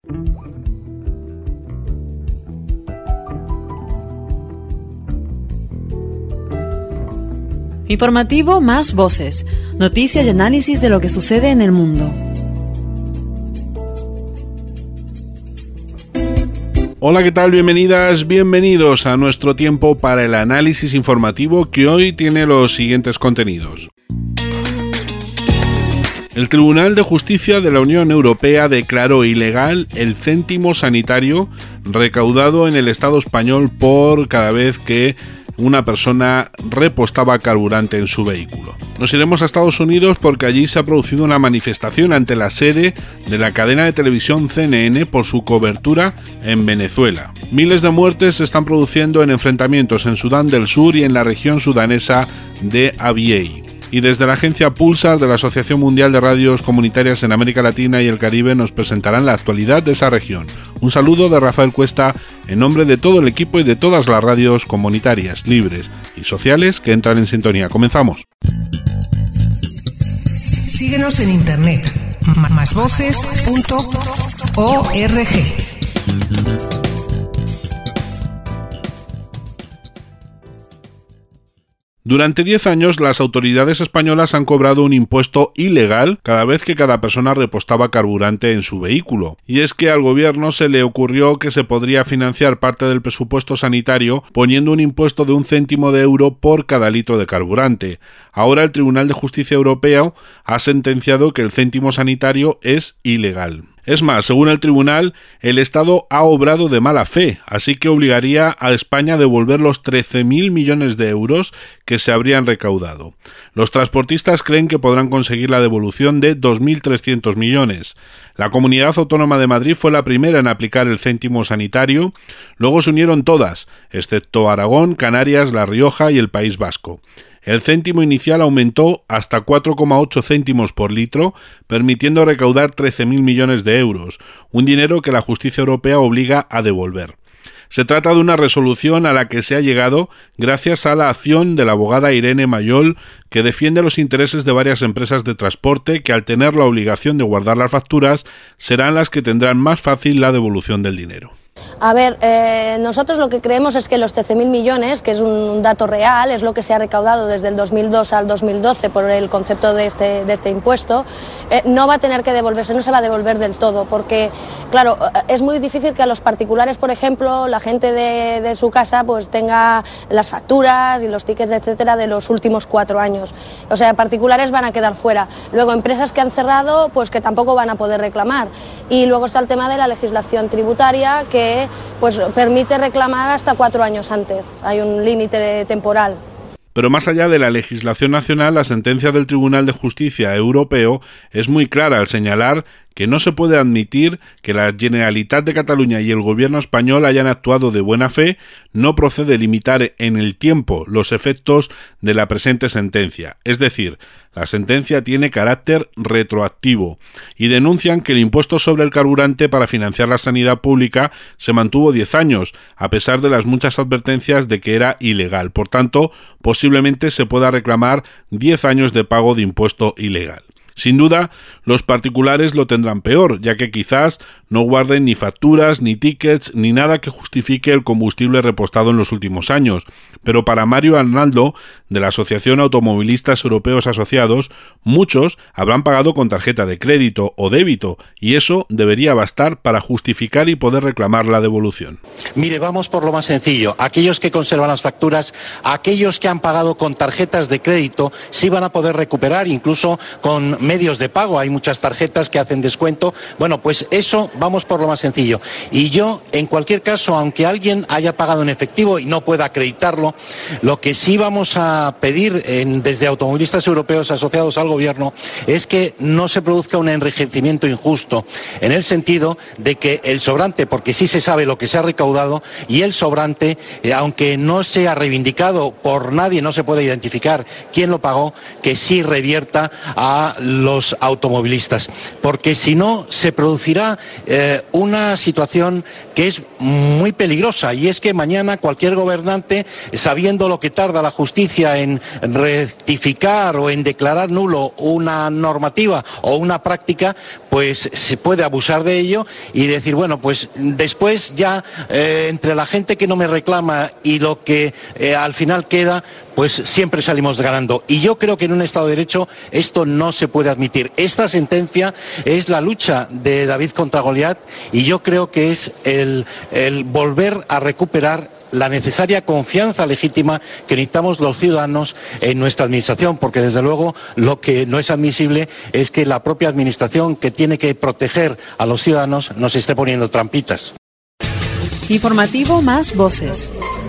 Informativo Más Voces. Noticias y análisis de lo que sucede en el mundo. Hola, ¿qué tal? Bienvenidas, bienvenidos a nuestro tiempo para el análisis informativo que hoy tiene los siguientes contenidos. El Tribunal de Justicia de la Unión Europea declaró ilegal el céntimo sanitario recaudado en el Estado español por cada vez que una persona repostaba carburante en su vehículo. Nos iremos a Estados Unidos porque allí se ha producido una manifestación ante la sede de la cadena de televisión CNN por su cobertura en Venezuela. Miles de muertes se están produciendo en enfrentamientos en Sudán del Sur y en la región sudanesa de Abyei. Y desde la agencia Pulsar de la Asociación Mundial de Radios Comunitarias en América Latina y el Caribe nos presentarán la actualidad de esa región. Un saludo de Rafael Cuesta en nombre de todo el equipo y de todas las radios comunitarias, libres y sociales que entran en sintonía. Comenzamos. Síguenos en internet, másvoces.org. Durante 10 años, las autoridades españolas han cobrado un impuesto ilegal cada vez que cada persona repostaba carburante en su vehículo. Y es que al gobierno se le ocurrió que se podría financiar parte del presupuesto sanitario poniendo un impuesto de 1 céntimo de euro por cada litro de carburante. Ahora el Tribunal de Justicia Europeo ha sentenciado que el céntimo sanitario es ilegal. Es más, según el tribunal, el Estado ha obrado de mala fe, así que obligaría a España a devolver los 13.000 millones de euros que se habrían recaudado. Los transportistas creen que podrán conseguir la devolución de 2.300 millones. La Comunidad Autónoma de Madrid fue la primera en aplicar el céntimo sanitario, luego se unieron todas, excepto Aragón, Canarias, La Rioja y el País Vasco. El céntimo inicial aumentó hasta 4,8 céntimos por litro, permitiendo recaudar 13.000 millones de euros, un dinero que la justicia europea obliga a devolver. Se trata de una resolución a la que se ha llegado gracias a la acción de la abogada Irene Mayol, que defiende los intereses de varias empresas de transporte que, al tener la obligación de guardar las facturas, serán las que tendrán más fácil la devolución del dinero. A ver, nosotros lo que creemos es que los 13.000 millones, que es un dato real, es lo que se ha recaudado desde el 2002 al 2012 por el concepto de este impuesto, no va a tener que devolverse, no se va a devolver del todo, porque, claro, es muy difícil que a los particulares, por ejemplo, la gente de su casa, pues tenga las facturas y los tickets, etcétera, de los últimos 4 años. O sea, particulares van a quedar fuera. Luego, empresas que han cerrado, pues que tampoco van a poder reclamar. Y luego está el tema de la legislación tributaria, que pues permite reclamar hasta 4 años antes. Hay un límite temporal. Pero más allá de la legislación nacional, la sentencia del Tribunal de Justicia Europeo es muy clara al señalar que no se puede admitir que la Generalitat de Cataluña y el gobierno español hayan actuado de buena fe. No procede limitar en el tiempo los efectos de la presente sentencia. Es decir, la sentencia tiene carácter retroactivo y denuncian que el impuesto sobre el carburante para financiar la sanidad pública se mantuvo 10 años, a pesar de las muchas advertencias de que era ilegal. Por tanto, posiblemente se pueda reclamar 10 años de pago de impuesto ilegal. Sin duda, los particulares lo tendrán peor, ya que quizás no guarden ni facturas, ni tickets, ni nada que justifique el combustible repostado en los últimos años. Pero para Mario Arnaldo, de la Asociación Automovilistas Europeos Asociados, muchos habrán pagado con tarjeta de crédito o débito, y eso debería bastar para justificar y poder reclamar la devolución. Mire, vamos por lo más sencillo. Aquellos que conservan las facturas, aquellos que han pagado con tarjetas de crédito, sí van a poder recuperar, incluso con medios de pago. Hay muchas tarjetas que hacen descuento. Bueno, pues eso, vamos por lo más sencillo. Y yo, en cualquier caso, aunque alguien haya pagado en efectivo y no pueda acreditarlo, lo que sí vamos a pedir desde Automovilistas Europeos Asociados al Gobierno es que no se produzca un enriquecimiento injusto, en el sentido de que el sobrante, porque sí se sabe lo que se ha recaudado, y el sobrante, aunque no sea reivindicado por nadie, no se puede identificar quién lo pagó, que sí revierta a los automovilistas, porque si no se producirá una situación que es muy peligrosa, y es que mañana cualquier gobernante, sabiendo lo que tarda la justicia en rectificar o en declarar nulo una normativa o una práctica, pues se puede abusar de ello y decir, bueno, pues después ya entre la gente que no me reclama y lo que al final queda, pues siempre salimos ganando. Y yo creo que en un Estado de Derecho esto no se puede admitir. Esta sentencia es la lucha de David contra Goliat, y yo creo que es el volver a recuperar la necesaria confianza legítima que necesitamos los ciudadanos en nuestra administración, porque desde luego lo que no es admisible es que la propia administración, que tiene que proteger a los ciudadanos, nos esté poniendo trampitas. Informativo Más Voces.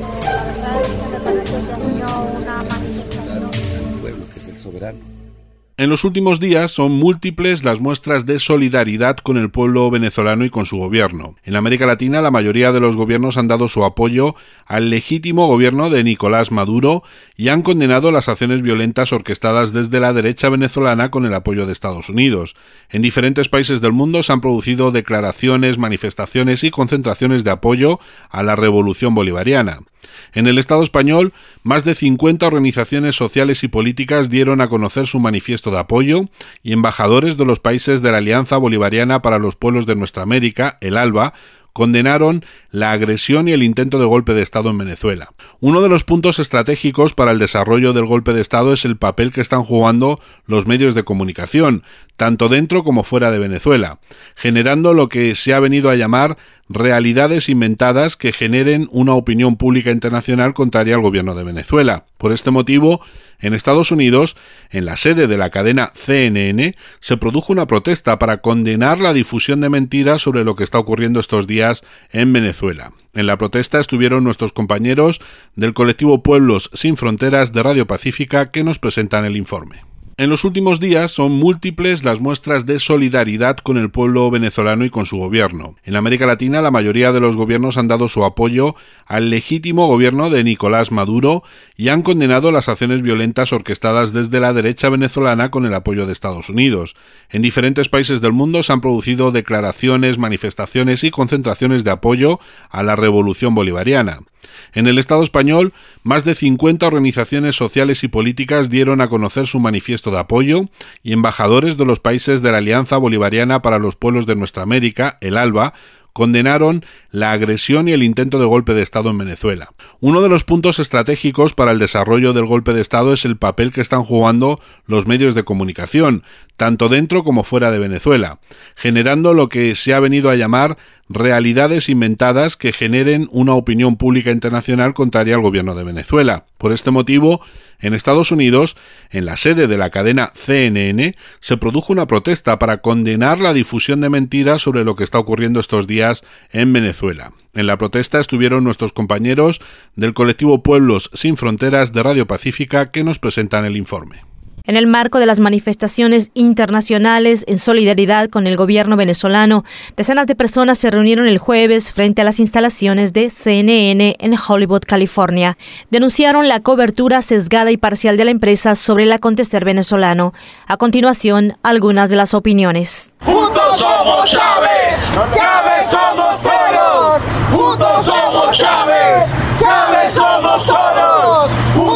En los últimos días son múltiples las muestras de solidaridad con el pueblo venezolano y con su gobierno. En América Latina, la mayoría de los gobiernos han dado su apoyo al legítimo gobierno de Nicolás Maduro y han condenado las acciones violentas orquestadas desde la derecha venezolana con el apoyo de Estados Unidos. En diferentes países del mundo se han producido declaraciones, manifestaciones y concentraciones de apoyo a la revolución bolivariana. En el Estado español, más de 50 organizaciones sociales y políticas dieron a conocer su manifiesto de apoyo, y embajadores de los países de la Alianza Bolivariana para los Pueblos de Nuestra América, el ALBA, condenaron la agresión y el intento de golpe de Estado en Venezuela. Uno de los puntos estratégicos para el desarrollo del golpe de Estado es el papel que están jugando los medios de comunicación, tanto dentro como fuera de Venezuela, generando lo que se ha venido a llamar realidades inventadas que generen una opinión pública internacional contraria al gobierno de Venezuela. Por este motivo, en Estados Unidos, en la sede de la cadena CNN, se produjo una protesta para condenar la difusión de mentiras sobre lo que está ocurriendo estos días en Venezuela. En la protesta estuvieron nuestros compañeros del colectivo Pueblos Sin Fronteras de Radio Pacífica, que nos presentan el informe. En los últimos días son múltiples las muestras de solidaridad con el pueblo venezolano y con su gobierno. En América Latina, la mayoría de los gobiernos han dado su apoyo al legítimo gobierno de Nicolás Maduro y han condenado las acciones violentas orquestadas desde la derecha venezolana con el apoyo de Estados Unidos. En diferentes países del mundo se han producido declaraciones, manifestaciones y concentraciones de apoyo a la revolución bolivariana. En el Estado español, más de 50 organizaciones sociales y políticas dieron a conocer su manifiesto de apoyo, y embajadores de los países de la Alianza Bolivariana para los Pueblos de Nuestra América, el ALBA, condenaron la agresión y el intento de golpe de Estado en Venezuela. Uno de los puntos estratégicos para el desarrollo del golpe de Estado es el papel que están jugando los medios de comunicación, tanto dentro como fuera de Venezuela, generando lo que se ha venido a llamar realidades inventadas que generen una opinión pública internacional contraria al gobierno de Venezuela. Por este motivo, en Estados Unidos, en la sede de la cadena CNN, se produjo una protesta para condenar la difusión de mentiras sobre lo que está ocurriendo estos días en Venezuela. En la protesta estuvieron nuestros compañeros del colectivo Pueblos Sin Fronteras de Radio Pacífica, que nos presentan el informe. En el marco de las manifestaciones internacionales en solidaridad con el gobierno venezolano, decenas de personas se reunieron el jueves frente a las instalaciones de CNN en Hollywood, California. Denunciaron la cobertura sesgada y parcial de la empresa sobre el acontecer venezolano. A continuación, algunas de las opiniones. ¡Juntos somos Chávez! ¡Chávez somos todos! ¡Juntos somos Chávez! ¡Chávez somos todos!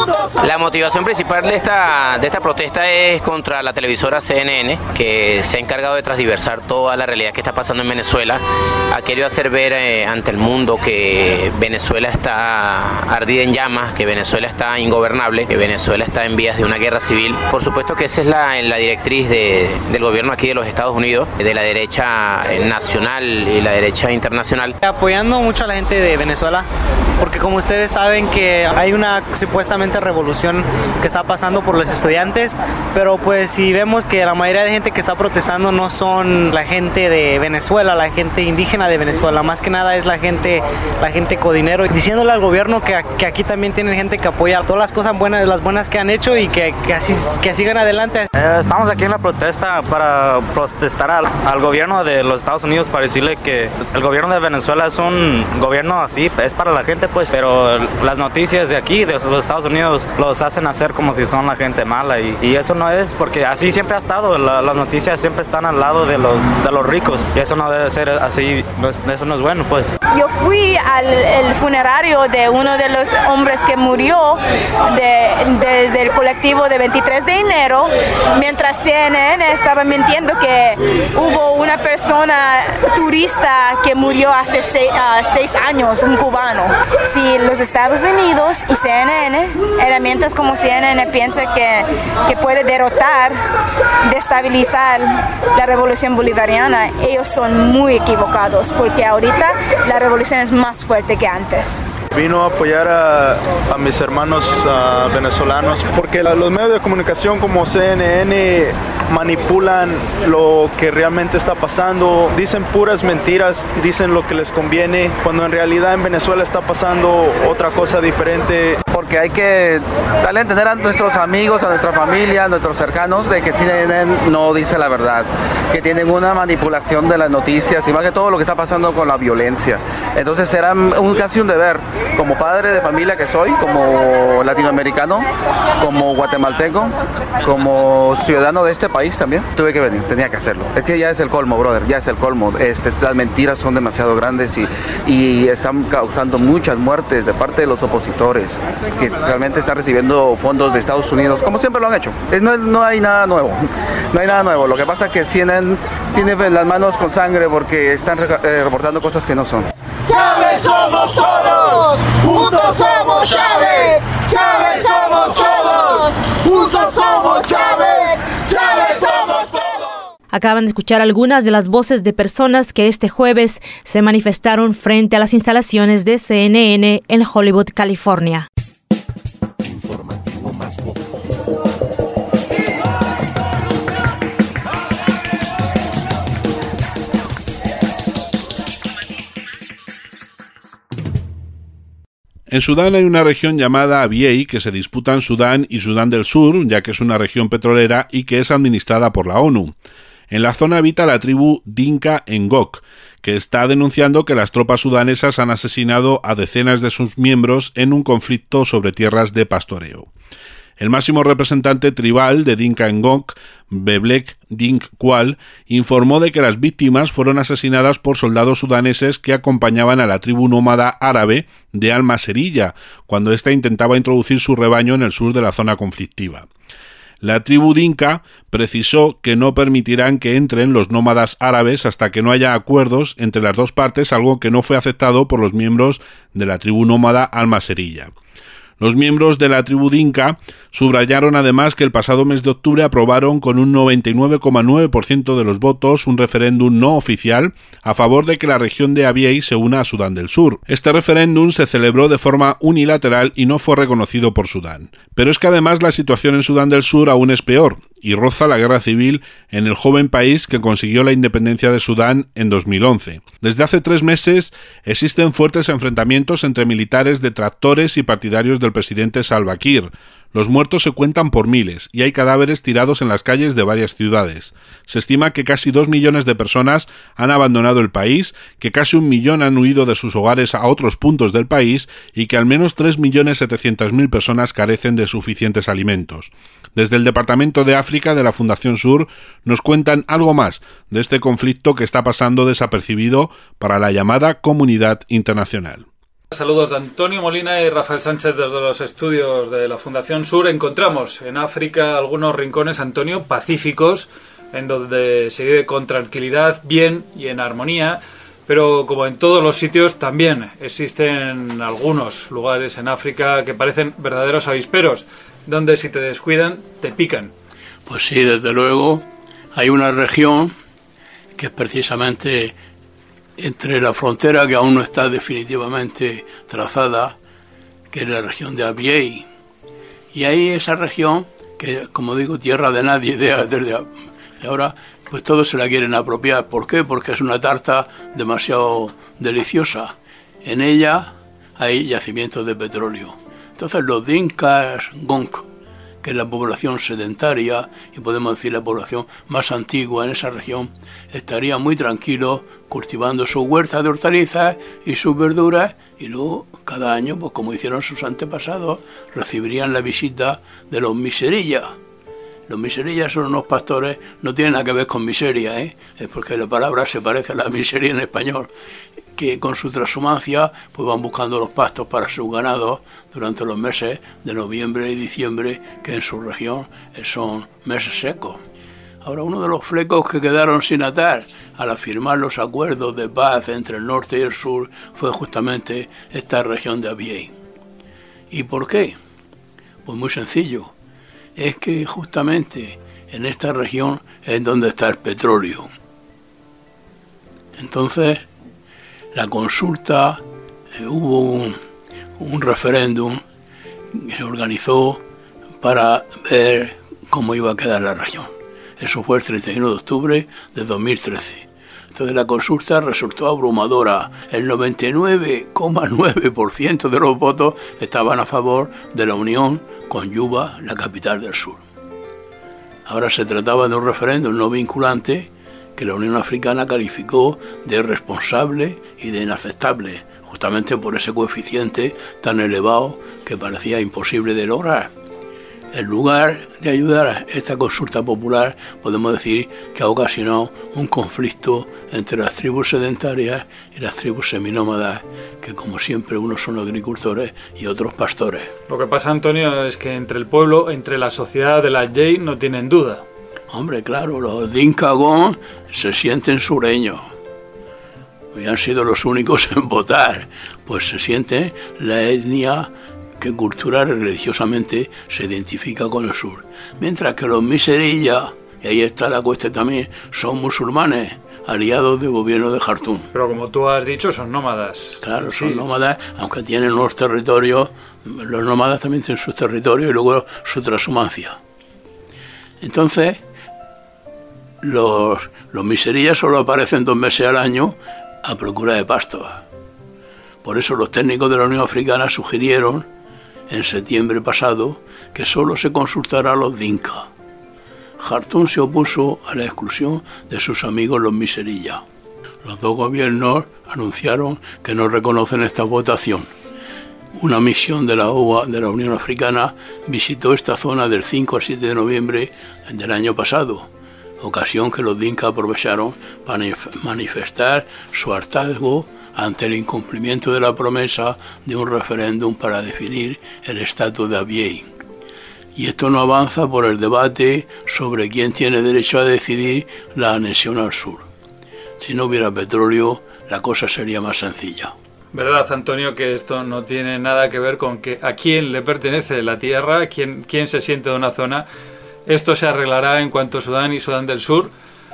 La motivación principal de esta protesta es contra la televisora CNN, que se ha encargado de transversar toda la realidad que está pasando en Venezuela. Ha querido hacer ver ante el mundo que Venezuela está ardida en llamas, que Venezuela está ingobernable, que Venezuela está en vías de una guerra civil. Por supuesto que esa es la directriz del gobierno aquí de los Estados Unidos, de la derecha nacional y la derecha internacional. Apoyando mucho a la gente de Venezuela, porque como ustedes saben que hay una supuestamente revolución que está pasando por los estudiantes, pero pues si vemos que la mayoría de gente que está protestando no son la gente de Venezuela, la gente indígena de Venezuela, más que nada es la gente codinero, diciéndole al gobierno que aquí también tienen gente que apoya todas las cosas buenas, las buenas que han hecho y que sigan adelante. Estamos aquí en la protesta para protestar al gobierno de los Estados Unidos, para decirle que el gobierno de Venezuela es un gobierno así, es para la gente, pues, pero las noticias de aquí, de los Estados Unidos, los hacen hacer como si son la gente mala y eso no es, porque así siempre ha estado, las noticias siempre están al lado de los ricos y eso no debe ser así, eso no es bueno, pues. Yo fui al funerario de uno de los hombres que murió desde el colectivo de 23 de enero, mientras CNN estaba mintiendo que hubo una persona turista que murió hace 6 años, un cubano. Si los Estados Unidos y CNN, herramientas como CNN piensa que puede derrotar, destabilizar la revolución bolivariana, ellos son muy equivocados, porque ahorita la revolución es más fuerte que antes. Vino a apoyar a mis hermanos venezolanos, porque los medios de comunicación como CNN manipulan lo que realmente está pasando, dicen puras mentiras, dicen lo que les conviene, cuando en realidad en Venezuela está pasando otra cosa diferente. Porque hay que darle a entender a nuestros amigos, a nuestra familia, a nuestros cercanos, de que CNN no dice la verdad, que tienen una manipulación de las noticias y más que todo lo que está pasando con la violencia. Entonces será casi un deber, como padre de familia que soy, como latinoamericano, como guatemalteco, como ciudadano de este país también, tuve que venir, tenía que hacerlo. Es que ya es el colmo, brother, ya es el colmo. Las mentiras son demasiado grandes y están causando muchas muertes de parte de los opositores, que realmente están recibiendo fondos de Estados Unidos, como siempre lo han hecho. No hay nada nuevo, no hay nada nuevo. Lo que pasa es que CNN tiene las manos con sangre porque están reportando cosas que no son. ¡Chávez somos todos! ¡Juntos somos Chávez! ¡Chávez somos todos! ¡Juntos somos Chávez! ¡Chávez somos todos! Acaban de escuchar algunas de las voces de personas que este jueves se manifestaron frente a las instalaciones de CNN en Hollywood, California. En Sudán hay una región llamada Abyei que se disputan Sudán y Sudán del Sur, ya que es una región petrolera y que es administrada por la ONU. En la zona habita la tribu Dinka Ngok, que está denunciando que las tropas sudanesas han asesinado a decenas de sus miembros en un conflicto sobre tierras de pastoreo. El máximo representante tribal de Dinka Ngok, Beblek Dink Kwal, informó de que las víctimas fueron asesinadas por soldados sudaneses que acompañaban a la tribu nómada árabe de Al-Maserilla, cuando ésta intentaba introducir su rebaño en el sur de la zona conflictiva. La tribu Dinka precisó que no permitirán que entren los nómadas árabes hasta que no haya acuerdos entre las dos partes, algo que no fue aceptado por los miembros de la tribu nómada Al-Maserilla. Los miembros de la tribu Dinka subrayaron además que el pasado mes de octubre aprobaron con un 99,9% de los votos un referéndum no oficial a favor de que la región de Abyei se una a Sudán del Sur. Este referéndum se celebró de forma unilateral y no fue reconocido por Sudán. Pero es que además la situación en Sudán del Sur aún es peor y roza la guerra civil en el joven país que consiguió la independencia de Sudán en 2011. Desde hace 3 meses existen fuertes enfrentamientos entre militares, detractores y partidarios del presidente Salva Kiir. Los muertos se cuentan por miles y hay cadáveres tirados en las calles de varias ciudades. Se estima que casi 2 millones de personas han abandonado el país, que casi 1 millón han huido de sus hogares a otros puntos del país y que al menos 3.700.000 personas carecen de suficientes alimentos. Desde el Departamento de África de la Fundación Sur nos cuentan algo más de este conflicto que está pasando desapercibido para la llamada comunidad internacional. Saludos de Antonio Molina y Rafael Sánchez desde los estudios de la Fundación Sur. Encontramos en África algunos rincones, Antonio, pacíficos, en donde se vive con tranquilidad, bien y en armonía, pero como en todos los sitios también existen algunos lugares en África que parecen verdaderos avisperos, donde si te descuidan te pican. Pues sí, desde luego hay una región que es precisamente entre la frontera que aún no está definitivamente trazada, que es la región de Abyei. Y ahí esa región, que como digo, tierra de nadie desde ahora, pues todos se la quieren apropiar. ¿Por qué? Porque es una tarta demasiado deliciosa. En ella hay yacimientos de petróleo. Entonces los Dinkas Ngok, que es la población sedentaria, y podemos decir la población más antigua en esa región, estaría muy tranquilo cultivando sus huertas de hortalizas y sus verduras, y luego cada año, pues como hicieron sus antepasados, recibirían la visita de los miserillas. Los miserillas son unos pastores, no tienen nada que ver con miseria, es porque la palabra se parece a la miseria en español, que con su transhumancia pues van buscando los pastos para sus ganados durante los meses de noviembre y diciembre, que en su región son meses secos. Ahora, uno de los flecos que quedaron sin atar al afirmar los acuerdos de paz entre el norte y el sur fue justamente esta región de Abyei. ¿Y por qué? Pues muy sencillo. Es que justamente en esta región es donde está el petróleo. Entonces, la consulta, hubo un referéndum que se organizó para ver cómo iba a quedar la región. Eso fue el 31 de octubre de 2013. Entonces la consulta resultó abrumadora. El 99,9% de los votos estaban a favor de la unión con Yuba, la capital del sur. Ahora se trataba de un referéndum no vinculante que la Unión Africana calificó de irresponsable y de inaceptable, justamente por ese coeficiente tan elevado que parecía imposible de lograr. En lugar de ayudar a esta consulta popular, podemos decir que ha ocasionado un conflicto entre las tribus sedentarias y las tribus seminómadas, que como siempre unos son agricultores y otros pastores. Lo que pasa, Antonio, es que entre el pueblo, entre la sociedad de la Abyei, no tienen duda. Hombre, claro, los Dinka-Gón se sienten sureños. Y han sido los únicos en votar. Pues se siente la etnia que cultural y religiosamente se identifica con el sur. Mientras que los miserillas, y ahí está la cuestión también, son musulmanes, aliados del gobierno de Jartum. Pero como tú has dicho, son nómadas. Claro, son nómadas, aunque tienen unos territorios, los nómadas también tienen sus territorios y luego su transhumancia. Entonces, los miserillas solo aparecen 2 meses al año a procura de pastos. Por eso los técnicos de la Unión Africana sugirieron en septiembre pasado que solo se consultará a los Dinka. Jartum se opuso a la exclusión de sus amigos los miserillas. Los dos gobiernos anunciaron que no reconocen esta votación. Una misión de la OA, de la Unión Africana, visitó esta zona del 5 al 7 de noviembre del año pasado, ocasión que los Dinka aprovecharon para manifestar su hartazgo ante el incumplimiento de la promesa de un referéndum para definir el estatus de Abyei. Y esto no avanza por el debate sobre quién tiene derecho a decidir la anexión al sur. Si no hubiera petróleo, la cosa sería más sencilla. ¿Verdad, Antonio, que esto no tiene nada que ver con que a quién le pertenece la tierra, quién se siente de una zona? Esto se arreglará en cuanto Sudán y Sudán del Sur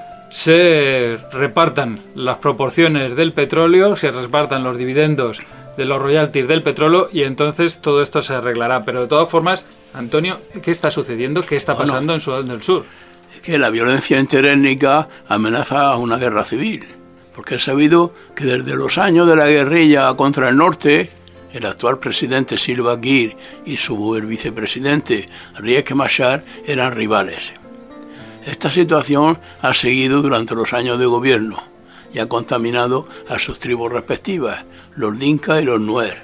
se repartan las proporciones del petróleo, se repartan los dividendos de los royalties del petróleo, y entonces todo esto se arreglará. Pero de todas formas, Antonio, ¿qué está sucediendo? ¿Qué está pasando en Sudán del Sur? Es que la violencia interétnica amenaza a una guerra civil, porque es sabido que desde los años de la guerrilla contra el norte, el actual presidente Salva Kiir y su vicepresidente Riek Machar eran rivales. Esta situación ha seguido durante los años de gobierno y ha contaminado a sus tribus respectivas, los Dinka y los Nuer.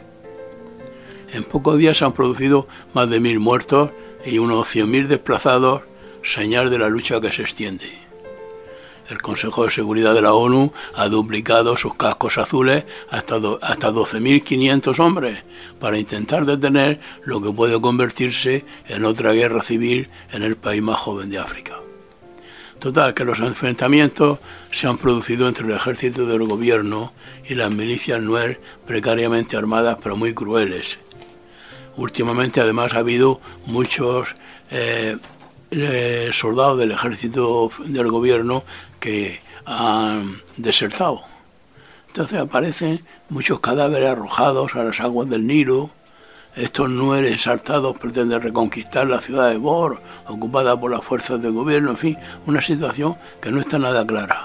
En pocos días se han producido más de 1.000 muertos y unos 100.000 desplazados, señal de la lucha que se extiende. El Consejo de Seguridad de la ONU ha duplicado sus cascos azules hasta 12.500 hombres para intentar detener lo que puede convertirse en otra guerra civil en el país más joven de África. Total, que los enfrentamientos se han producido entre el ejército del gobierno y las milicias Nuer precariamente armadas pero muy crueles. Últimamente además ha habido muchos soldados del ejército del gobierno que han desertado. Entonces aparecen muchos cadáveres arrojados a las aguas del Nilo. Estos Nuer exaltados pretenden reconquistar la ciudad de Bor, ocupada por las fuerzas del gobierno, en fin, una situación que no está nada clara.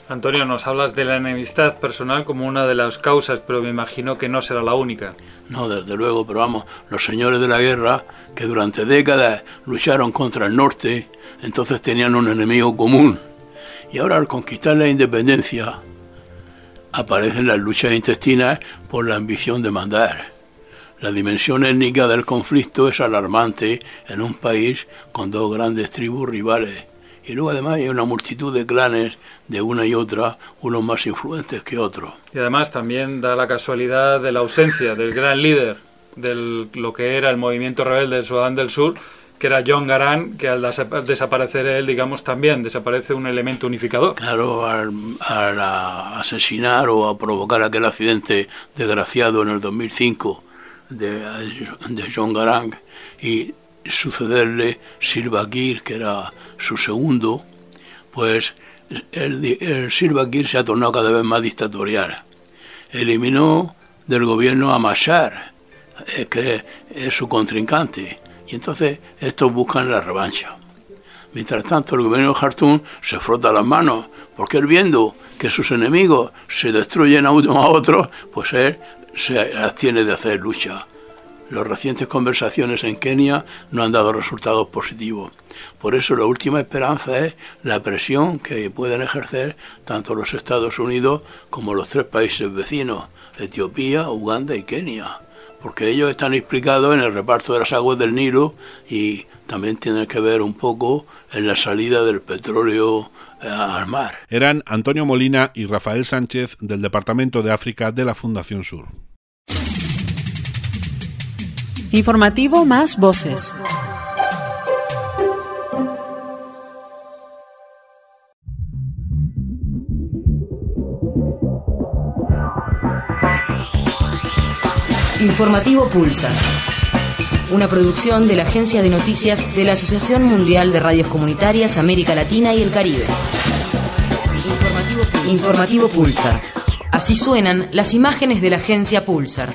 Antonio, nos hablas de la enemistad personal como una de las causas, pero me imagino que no será la única. No, desde luego, pero vamos, los señores de la guerra, que durante décadas lucharon contra el norte, entonces tenían un enemigo común. Y ahora, al conquistar la independencia, aparecen las luchas intestinas por la ambición de mandar. La dimensión étnica del conflicto es alarmante en un país con dos grandes tribus rivales. Y luego además hay una multitud de clanes de una y otra, unos más influentes que otros. Y además también da la casualidad de la ausencia del gran líder de lo que era el movimiento rebelde del Sudán del Sur, que era John Garang, que al desaparecer él, digamos, también desaparece un elemento unificador. Claro, al asesinar o a provocar aquel accidente desgraciado en el 2005 de John Garang y sucederle Salva Kiir, que era su segundo, pues el Salva Kiir se ha tornado cada vez más dictatorial. Eliminó del gobierno a Machar, que es su contrincante, y entonces estos buscan la revancha. Mientras tanto, el gobierno de Jartum se frota las manos, porque él, viendo que sus enemigos se destruyen a uno a otro, pues él se abstiene de hacer lucha. Las recientes conversaciones en Kenia no han dado resultados positivos. Por eso la última esperanza es la presión que pueden ejercer tanto los Estados Unidos como los tres países vecinos, Etiopía, Uganda y Kenia, porque ellos están implicados en el reparto de las aguas del Nilo y también tienen que ver un poco en la salida del petróleo al mar. Eran Antonio Molina y Rafael Sánchez del Departamento de África de la Fundación Sur. Informativo Más Voces. Informativo Pulsar, una producción de la Agencia de Noticias de la Asociación Mundial de Radios Comunitarias América Latina y el Caribe. Informativo Pulsar. Así suenan las imágenes de la agencia Pulsar.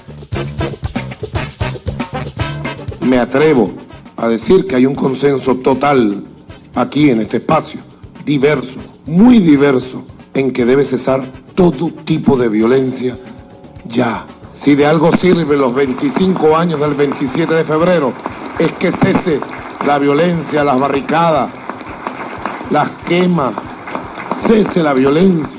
Me atrevo a decir que hay un consenso total aquí en este espacio, diverso, muy diverso, en que debe cesar todo tipo de violencia ya. Si de algo sirven los 25 años del 27 de febrero, es que cese la violencia, las barricadas, las quemas, cese la violencia.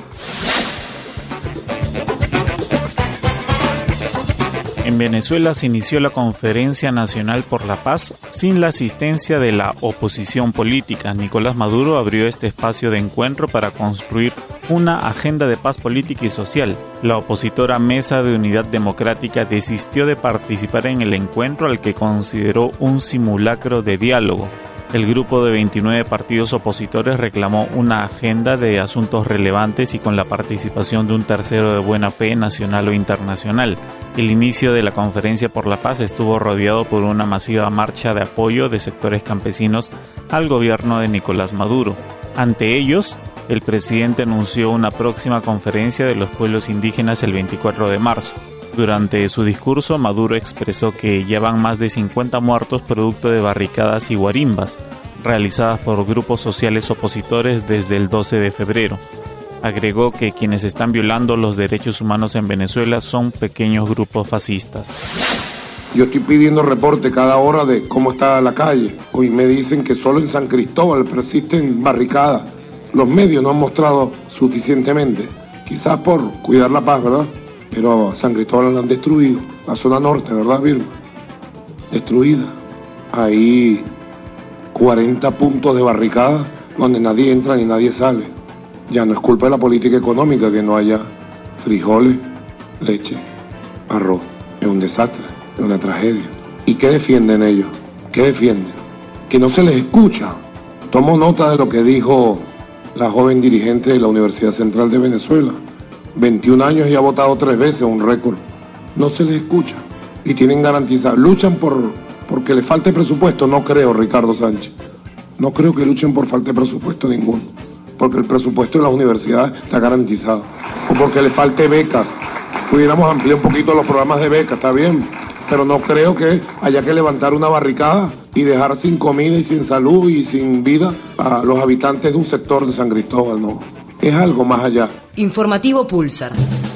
En Venezuela se inició la Conferencia Nacional por la Paz sin la asistencia de la oposición política. Nicolás Maduro abrió este espacio de encuentro para construir una agenda de paz política y social. La opositora Mesa de Unidad Democrática desistió de participar en el encuentro, al que consideró un simulacro de diálogo. El grupo de 29 partidos opositores reclamó una agenda de asuntos relevantes y con la participación de un tercero de buena fe, nacional o internacional. El inicio de la Conferencia por la Paz estuvo rodeado por una masiva marcha de apoyo de sectores campesinos al gobierno de Nicolás Maduro. Ante ellos, el presidente anunció una próxima conferencia de los pueblos indígenas el 24 de marzo. Durante su discurso, Maduro expresó que ya van más de 50 muertos producto de barricadas y guarimbas realizadas por grupos sociales opositores desde el 12 de febrero. Agregó que quienes están violando los derechos humanos en Venezuela son pequeños grupos fascistas. Yo estoy pidiendo reporte cada hora de cómo está la calle. Hoy me dicen que solo en San Cristóbal persisten barricadas. Los medios no han mostrado suficientemente, quizás por cuidar la paz, ¿verdad? Pero San Cristóbal la han destruido, la zona norte, ¿verdad, Vilma? Destruida. Hay 40 puntos de barricada donde nadie entra ni nadie sale. Ya no es culpa de la política económica que no haya frijoles, leche, arroz. Es un desastre, es una tragedia. ¿Y qué defienden ellos? ¿Qué defienden? Que no se les escucha. Tomo nota de lo que dijo la joven dirigente de la Universidad Central de Venezuela. 21 años y ha votado 3 veces, un récord. No se les escucha y tienen garantizado. Luchan porque le falte presupuesto. No creo, Ricardo Sánchez. No creo que luchen por falta de presupuesto ninguno. Porque el presupuesto de las universidades está garantizado. O porque le falte becas. Pudiéramos ampliar un poquito los programas de becas, está bien. Pero no creo que haya que levantar una barricada y dejar sin comida y sin salud y sin vida a los habitantes de un sector de San Cristóbal, no. es algo más allá. Informativo Pulsar.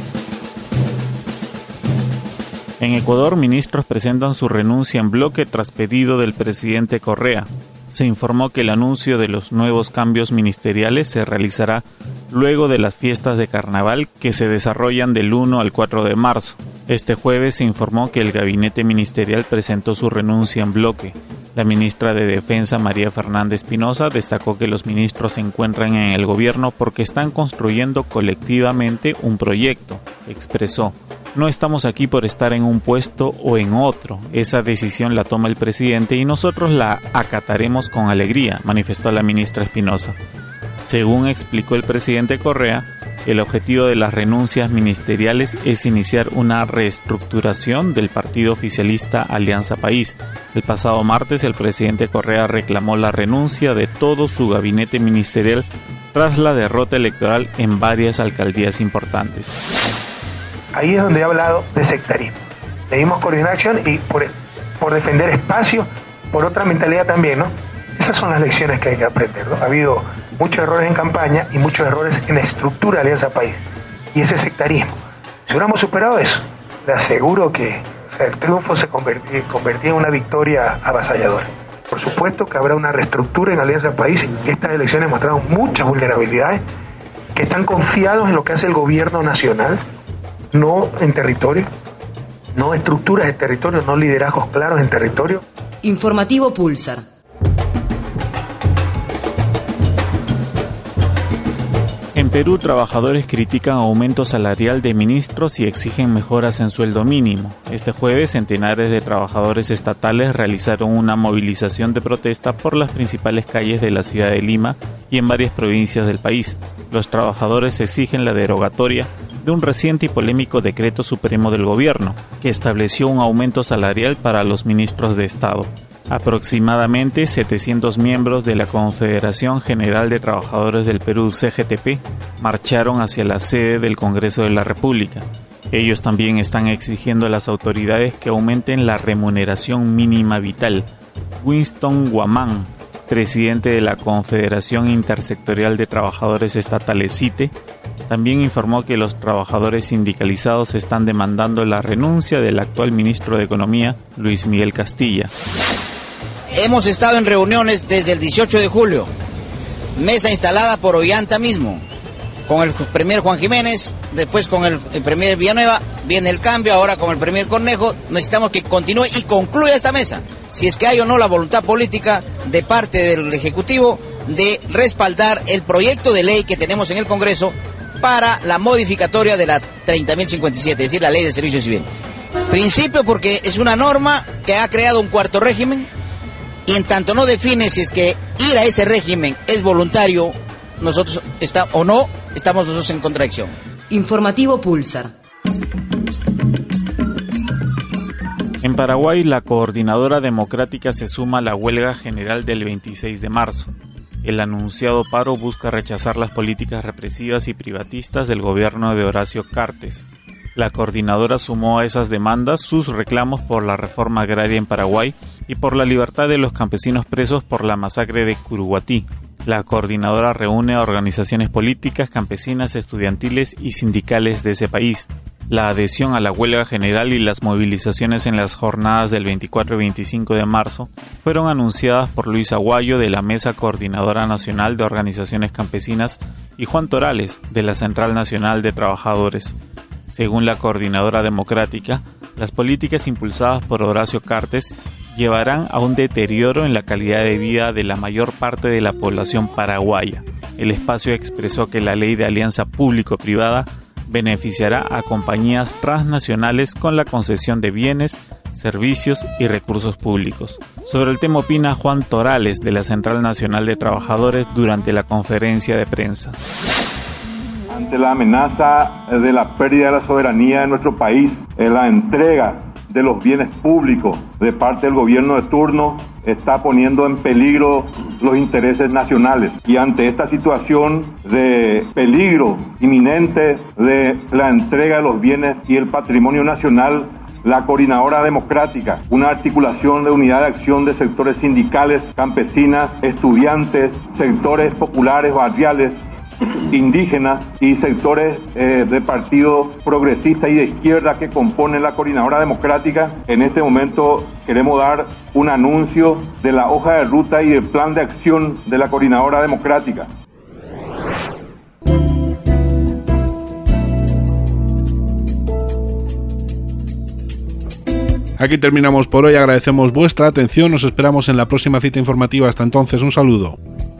En Ecuador, ministros presentan su renuncia en bloque tras pedido del presidente Correa. Se informó que el anuncio de los nuevos cambios ministeriales se realizará luego de las fiestas de carnaval que se desarrollan del 1 al 4 de marzo. Este jueves se informó que el gabinete ministerial presentó su renuncia en bloque. La ministra de Defensa, María Fernanda Espinosa, destacó que los ministros se encuentran en el gobierno porque están construyendo colectivamente un proyecto. Expresó: "No estamos aquí por estar en un puesto o en otro. Esa decisión la toma el presidente y nosotros la acataremos con alegría", manifestó la ministra Espinosa. Según explicó el presidente Correa, el objetivo de las renuncias ministeriales es iniciar una reestructuración del partido oficialista Alianza País. El pasado martes, el presidente Correa reclamó la renuncia de todo su gabinete ministerial tras la derrota electoral en varias alcaldías importantes. Ahí es donde he hablado de sectarismo. Le dimos coordinación y por defender espacio, por otra mentalidad también, ¿no? Esas son las lecciones que hay que aprender, ¿no? Ha habido muchos errores en campaña y muchos errores en la estructura de Alianza País. Y ese sectarismo. Si hubiéramos superado eso, le aseguro que el triunfo se convertía en una victoria avasalladora. Por supuesto que habrá una reestructura en Alianza País. Estas elecciones mostraron muchas vulnerabilidades, que están confiados en lo que hace el gobierno nacional, no en territorio, no estructuras de territorio, no liderazgos claros en territorio. Informativo Pulsar. En Perú, trabajadores critican aumento salarial de ministros y exigen mejoras en sueldo mínimo. Este jueves, centenares de trabajadores estatales realizaron una movilización de protesta por las principales calles de la ciudad de Lima y en varias provincias del país. Los trabajadores exigen la derogatoria de un reciente y polémico decreto supremo del gobierno, que estableció un aumento salarial para los ministros de Estado. Aproximadamente 700 miembros de la Confederación General de Trabajadores del Perú, CGTP, marcharon hacia la sede del Congreso de la República. Ellos también están exigiendo a las autoridades que aumenten la remuneración mínima vital. Winston Guamán, presidente de la Confederación Intersectorial de Trabajadores Estatales, CITE, también informó que los trabajadores sindicalizados están demandando la renuncia del actual ministro de Economía, Luis Miguel Castilla. Hemos estado en reuniones desde el 18 de julio, mesa instalada por Ollanta mismo, con el premier Juan Jiménez, después con el premier Villanueva, viene el cambio, ahora con el premier Cornejo. Necesitamos que continúe y concluya esta mesa, si es que hay o no la voluntad política de parte del Ejecutivo de respaldar el proyecto de ley que tenemos en el Congreso para la modificatoria de la 30.057, es decir, la ley de servicio civil. Principio porque es una norma que ha creado un cuarto régimen, y en tanto no define si es que ir a ese régimen es voluntario, nosotros estamos nosotros en contradicción. Informativo Pulsar. En Paraguay, la Coordinadora Democrática se suma a la huelga general del 26 de marzo. El anunciado paro busca rechazar las políticas represivas y privatistas del gobierno de Horacio Cartes. La coordinadora sumó a esas demandas sus reclamos por la reforma agraria en Paraguay y por la libertad de los campesinos presos por la masacre de Curuguatí. La coordinadora reúne a organizaciones políticas, campesinas, estudiantiles y sindicales de ese país. La adhesión a la huelga general y las movilizaciones en las jornadas del 24 y 25 de marzo fueron anunciadas por Luis Aguayo de la Mesa Coordinadora Nacional de Organizaciones Campesinas y Juan Torales de la Central Nacional de Trabajadores. Según la coordinadora democrática, las políticas impulsadas por Horacio Cartes llevarán a un deterioro en la calidad de vida de la mayor parte de la población paraguaya. El espacio expresó que la ley de alianza público-privada beneficiará a compañías transnacionales con la concesión de bienes, servicios y recursos públicos. Sobre el tema opina Juan Torales de la Central Nacional de Trabajadores durante la conferencia de prensa. Ante la amenaza de la pérdida de la soberanía de nuestro país, la entrega de los bienes públicos de parte del gobierno de turno está poniendo en peligro los intereses nacionales. Y ante esta situación de peligro inminente de la entrega de los bienes y el patrimonio nacional, la Coordinadora Democrática, una articulación de unidad de acción de sectores sindicales, campesinas, estudiantes, sectores populares, barriales, indígenas y sectores de partidos progresistas y de izquierda que componen la Coordinadora Democrática. En este momento queremos dar un anuncio de la hoja de ruta y del plan de acción de la Coordinadora Democrática. Aquí terminamos por hoy, agradecemos vuestra atención, nos esperamos en la próxima cita informativa. Hasta entonces, un saludo.